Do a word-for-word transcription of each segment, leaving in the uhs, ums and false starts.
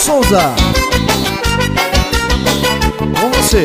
Souza, com você.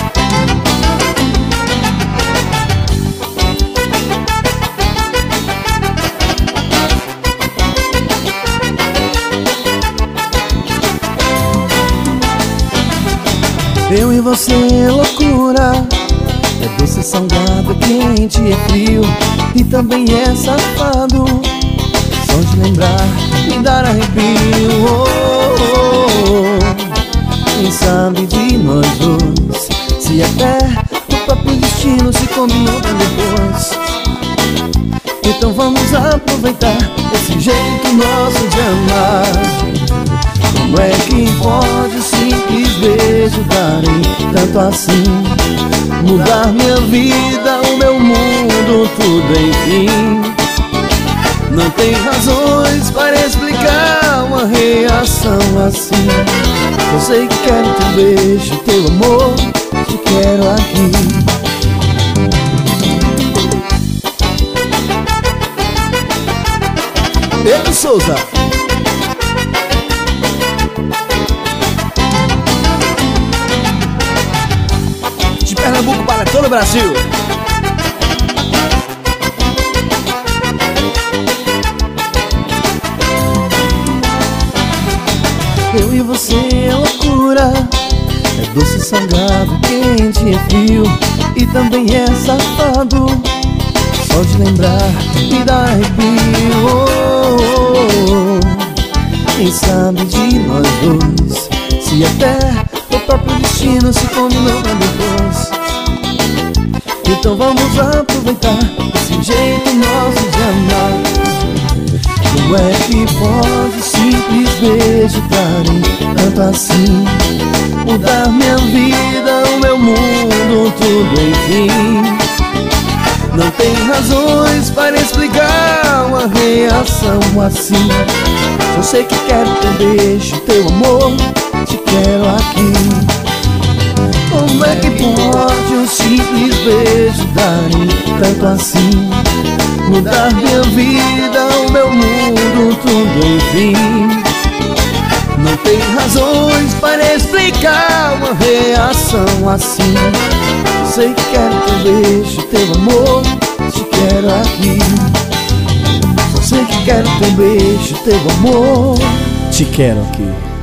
Eu e você é loucura, é doce, salgado, é quente, é frio e também é safado. Só de lembrar me dar arrepio. Oh, oh, oh. Quem sabe de nós dois, se até o próprio destino se combinou pra depois. Então vamos aproveitar esse jeito nosso de amar. Como é que pode um simples beijo darem tanto assim? Mudar minha vida, o meu mundo, tudo enfim. Não tem razões para explicar uma reação assim. Eu sei que quero teu beijo, teu amor, te quero aqui. Pedro Souza, de Pernambuco para todo o Brasil. Eu e você é loucura, é doce, salgado, quente, é frio e também é safado. Só de lembrar me dá arrepio. Oh, oh, oh. Quem sabe de nós dois, se até o próprio destino se combinou pra depois. Então vamos aproveitar esse jeito nosso de amar. Como é que pode simples beijo darem tanto assim? Mudar minha vida, o meu mundo, tudo enfim. Não tem razões para explicar uma reação assim. Eu sei que quero teu beijo, teu amor, te quero aqui. Como é que pode um simples beijo darem tanto assim? Mudar minha vida, o meu mundo, tudo enfim. Não tem razões para explicar uma reação assim. Sei que quero teu beijo, teu amor, te quero aqui. Só sei que quero teu beijo, teu amor, te quero aqui.